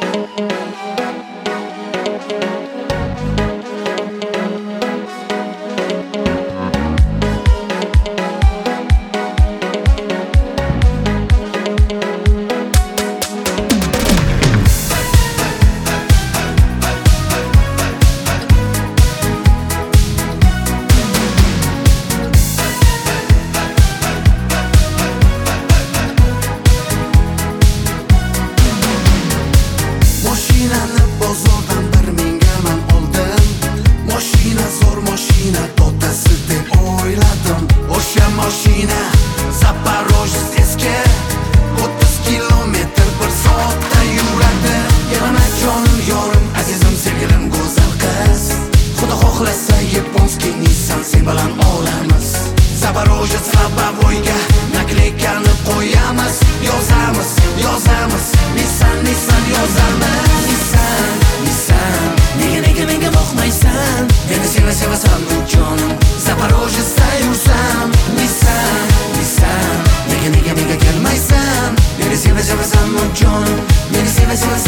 Bozordan bir mingga man oldim. Mashina zo'r mashina, totasi deb o'yladim. O'sha mashina Zaporojets eski 30 kilometr bir soatda yuradi. Yana jonim yorim, azizim, sevgilim, go'zal qiz. Xudo xohlasa yaponskiy Nissan sen bilan olamiz. Zaporojets Lobovoyga nakleykani qo'yamiz. Yozamiz, yozamiz, Nissan, Nissan yozamiz. Nega boqmaysan? Meni sevasanmi jonim? Zaporojetsda yursam. Nissan, Nissan, nega kelmaysan? Meni sevasanmi jonim? Meni sevasan